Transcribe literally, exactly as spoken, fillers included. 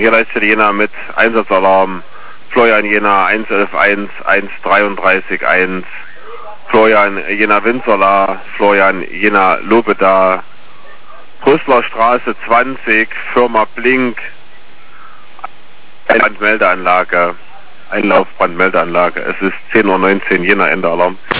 hier leistet Jena mit Einsatzalarm. Florian Jena eins elf eins, eins dreiunddreißig eins. Florian Jena Winzerla, Florian Jena Lobeda. Brüsseler Straße zwanzig, Firma Blink. Einlaufbrandmeldeanlage. Einlaufbrandmeldeanlage. Es ist zehn Uhr neunzehn, Jena, Ende Alarm.